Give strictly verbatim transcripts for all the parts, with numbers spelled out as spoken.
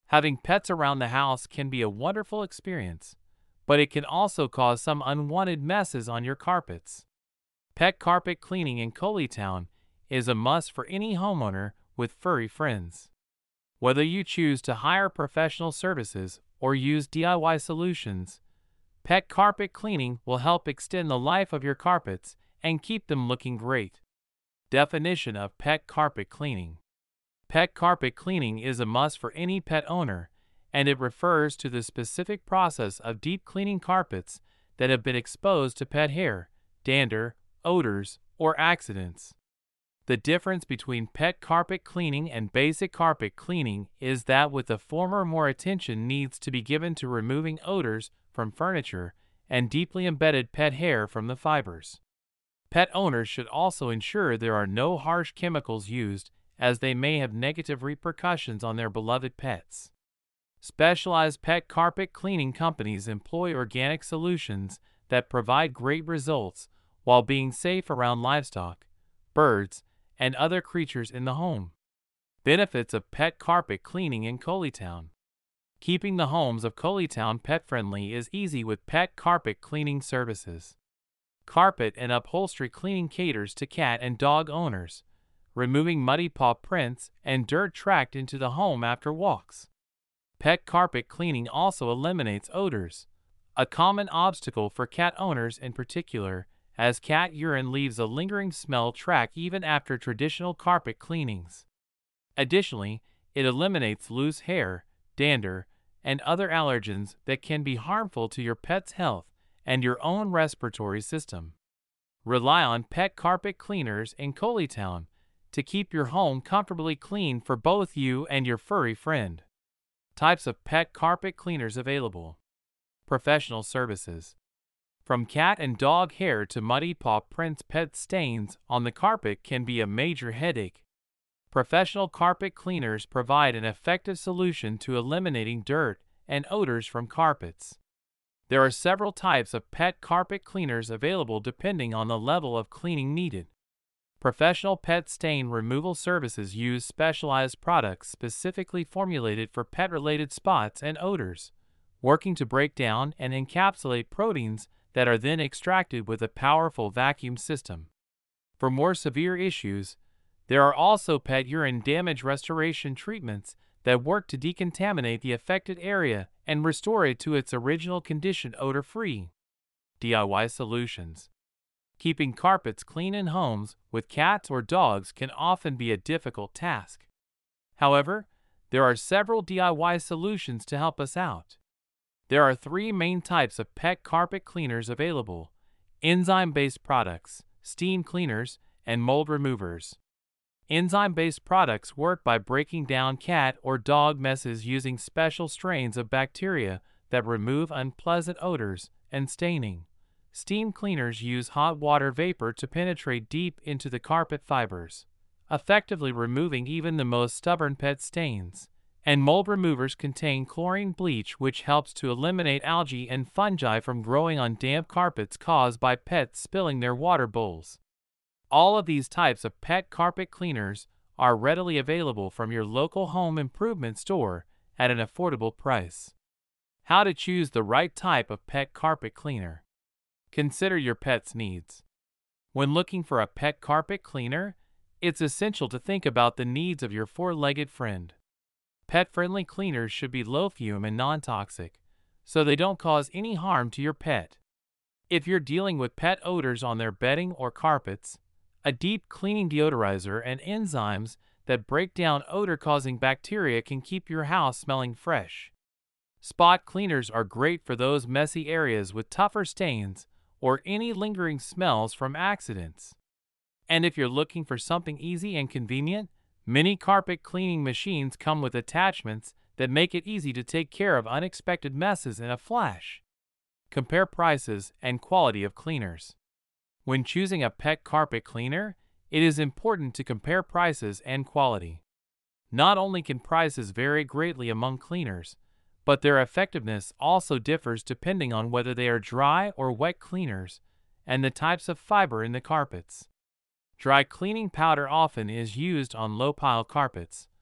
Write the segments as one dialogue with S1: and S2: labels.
S1: Having pets around the house can be a wonderful experience, but it can also cause some unwanted messes on your carpets. Pet carpet cleaning in Coleytown is a must for any homeowner with furry friends. Whether you choose to hire professional services or use D I Y solutions, pet carpet cleaning will help extend the life of your carpets and keep them looking great. Definition of pet carpet cleaning. Pet carpet cleaning is a must for any pet owner, and it refers to the specific process of deep cleaning carpets that have been exposed to pet hair, dander, odors, or accidents. The difference between pet carpet cleaning and basic carpet cleaning is that with the former, more attention needs to be given to removing odors from furniture and deeply embedded pet hair from the fibers. Pet owners should also ensure there are no harsh chemicals used, as they may have negative repercussions on their beloved pets. Specialized pet carpet cleaning companies employ organic solutions that provide great results while being safe around livestock, birds, and other creatures in the home. Benefits of pet carpet cleaning in Coleytown. Keeping the homes of Coleytown pet-friendly is easy with pet carpet cleaning services. Carpet and upholstery cleaning caters to cat and dog owners, removing muddy paw prints and dirt tracked into the home after walks. Pet carpet cleaning also eliminates odors, a common obstacle for cat owners in particular, as cat urine leaves a lingering smell track even after traditional carpet cleanings. Additionally, it eliminates loose hair, dander, and other allergens that can be harmful to your pet's health and your own respiratory system. Rely on pet carpet cleaners in Coleytown to keep your home comfortably clean for both you and your furry friend. Types of pet carpet cleaners available. Professional services. From cat and dog hair to muddy paw prints, pet stains on the carpet can be a major headache. Professional carpet cleaners provide an effective solution to eliminating dirt and odors from carpets. There are several types of pet carpet cleaners available depending on the level of cleaning needed. Professional pet stain removal services use specialized products specifically formulated for pet-related spots and odors, working to break down and encapsulate proteins that are then extracted with a powerful vacuum system. For more severe issues, there are also pet urine damage restoration treatments that work to decontaminate the affected area and restore it to its original condition odor-free. D I Y solutions. Keeping carpets clean in homes with cats or dogs can often be a difficult task. However, there are several D I Y solutions to help us out. There are three main types of pet carpet cleaners available: enzyme-based products, steam cleaners, and mold removers. Enzyme-based products work by breaking down cat or dog messes using special strains of bacteria that remove unpleasant odors and staining. Steam cleaners use hot water vapor to penetrate deep into the carpet fibers, effectively removing even the most stubborn pet stains. And mold removers contain chlorine bleach, which helps to eliminate algae and fungi from growing on damp carpets caused by pets spilling their water bowls. All of these types of pet carpet cleaners are readily available from your local home improvement store at an affordable price. How to choose the right type of pet carpet cleaner. Consider your pet's needs. When looking for a pet carpet cleaner, it's essential to think about the needs of your four-legged friend. Pet-friendly cleaners should be low-fume and non-toxic, so they don't cause any harm to your pet. If you're dealing with pet odors on their bedding or carpets, a deep cleaning deodorizer and enzymes that break down odor-causing bacteria can keep your house smelling fresh. Spot cleaners are great for those messy areas with tougher stains or any lingering smells from accidents. And if you're looking for something easy and convenient, many carpet cleaning machines come with attachments that make it easy to take care of unexpected messes in a flash. Compare prices and quality of cleaners. When choosing a pet carpet cleaner, it is important to compare prices and quality. Not only can prices vary greatly among cleaners, but their effectiveness also differs depending on whether they are dry or wet cleaners and the types of fiber in the carpets. Dry cleaning powder often is used on low-pile carpets,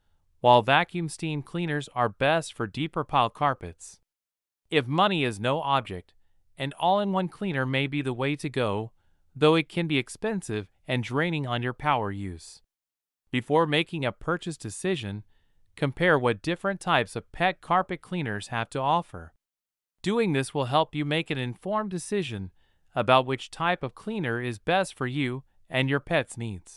S1: while vacuum steam cleaners are best for deeper pile carpets. If money is no object, an all-in-one cleaner may be the way to go, though it can be expensive and draining on your power use. Before making a purchase decision, compare what different types of pet carpet cleaners have to offer. Doing this will help you make an informed decision about which type of cleaner is best for you and your pet's needs.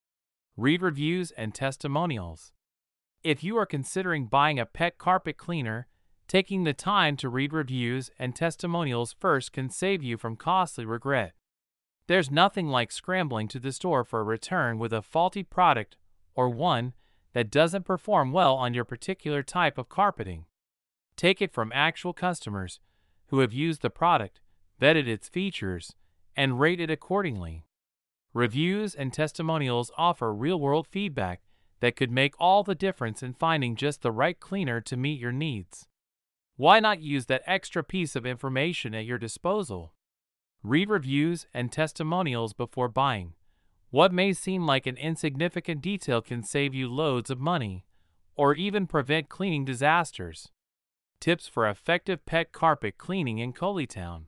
S1: Read reviews and testimonials. If you are considering buying a pet carpet cleaner, taking the time to read reviews and testimonials first can save you from costly regret. There's nothing like scrambling to the store for a return with a faulty product or one that doesn't perform well on your particular type of carpeting. Take it from actual customers who have used the product, vetted its features, and rated accordingly. Reviews and testimonials offer real-world feedback that could make all the difference in finding just the right cleaner to meet your needs. Why not use that extra piece of information at your disposal? Read reviews and testimonials before buying. What may seem like an insignificant detail can save you loads of money, or even prevent cleaning disasters. Tips for effective pet carpet cleaning in Coleytown.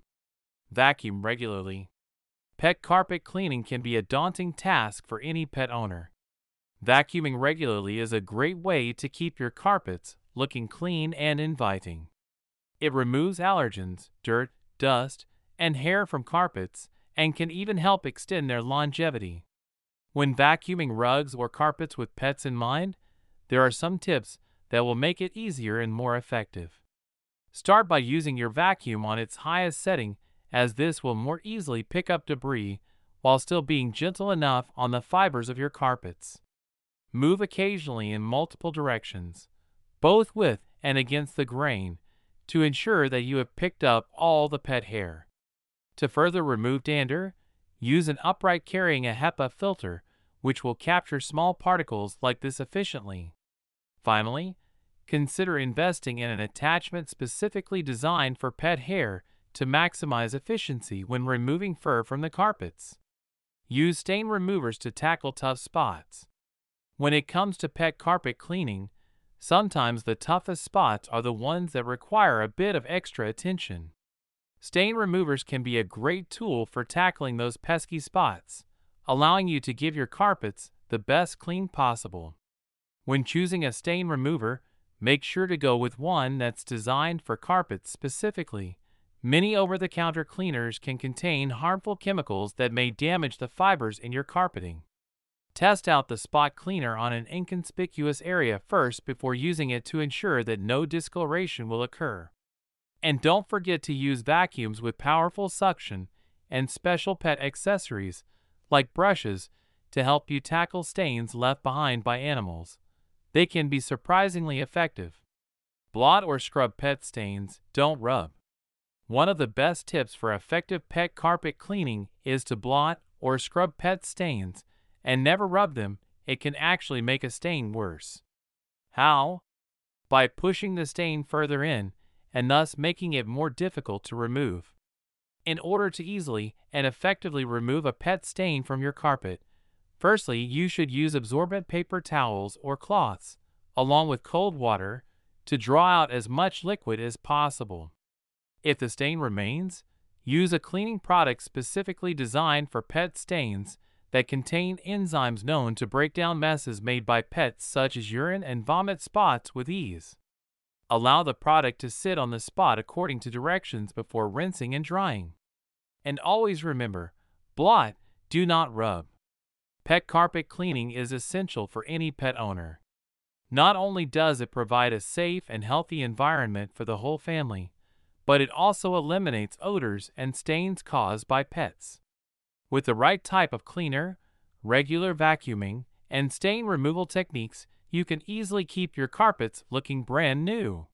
S1: Vacuum regularly. Pet carpet cleaning can be a daunting task for any pet owner. Vacuuming regularly is a great way to keep your carpets looking clean and inviting. It removes allergens, dirt, dust, and hair from carpets and can even help extend their longevity. When vacuuming rugs or carpets with pets in mind, there are some tips that will make it easier and more effective. Start by using your vacuum on its highest setting, as this will more easily pick up debris while still being gentle enough on the fibers of your carpets. Move occasionally in multiple directions, both with and against the grain, to ensure that you have picked up all the pet hair. To further remove dander, use an upright carrying a HEPA filter, which will capture small particles like this efficiently. Finally, consider investing in an attachment specifically designed for pet hair to maximize efficiency when removing fur from the carpets. Use stain removers to tackle tough spots. When it comes to pet carpet cleaning, sometimes the toughest spots are the ones that require a bit of extra attention. Stain removers can be a great tool for tackling those pesky spots, allowing you to give your carpets the best clean possible. When choosing a stain remover, make sure to go with one that's designed for carpets specifically. Many over-the-counter cleaners can contain harmful chemicals that may damage the fibers in your carpeting. Test out the spot cleaner on an inconspicuous area first before using it to ensure that no discoloration will occur. And don't forget to use vacuums with powerful suction and special pet accessories, like brushes, to help you tackle stains left behind by animals. They can be surprisingly effective. Blot or scrub pet stains, don't rub. One of the best tips for effective pet carpet cleaning is to blot or scrub pet stains, and never rub them. It can actually make a stain worse. How? By pushing the stain further in, and thus making it more difficult to remove. In order to easily and effectively remove a pet stain from your carpet, firstly, you should use absorbent paper towels or cloths, along with cold water, to draw out as much liquid as possible. If the stain remains, use a cleaning product specifically designed for pet stains that contain enzymes known to break down messes made by pets such as urine and vomit spots with ease. Allow the product to sit on the spot according to directions before rinsing and drying. And always remember, blot, do not rub. Pet carpet cleaning is essential for any pet owner. Not only does it provide a safe and healthy environment for the whole family, but it also eliminates odors and stains caused by pets. With the right type of cleaner, regular vacuuming, and stain removal techniques, you can easily keep your carpets looking brand new.